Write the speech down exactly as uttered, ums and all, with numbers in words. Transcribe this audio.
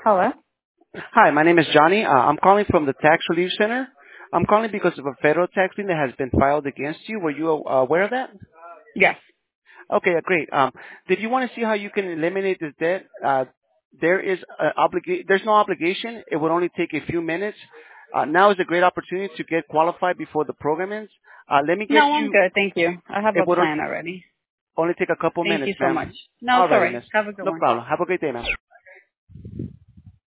Hello? Hi, my name is Johnny. Uh, I'm calling from the Tax Relief Center. I'm calling because of a federal tax lien that has been filed against you. Were you uh, aware of that? Yes. Okay, uh, great. Um, did you want to see how you can eliminate this debt? Uh, there is a obliga- There's no obligation. It would only take a few minutes. Uh, now is a great opportunity to get qualified before the program ends. Uh, let me get No, I'm you. good. Thank you. I have It a would on- plan already. only take a couple Thank minutes, you so much. ma'am. No, it's All all righty, right. miss. Have a good No one. problem. Have a great day, ma'am.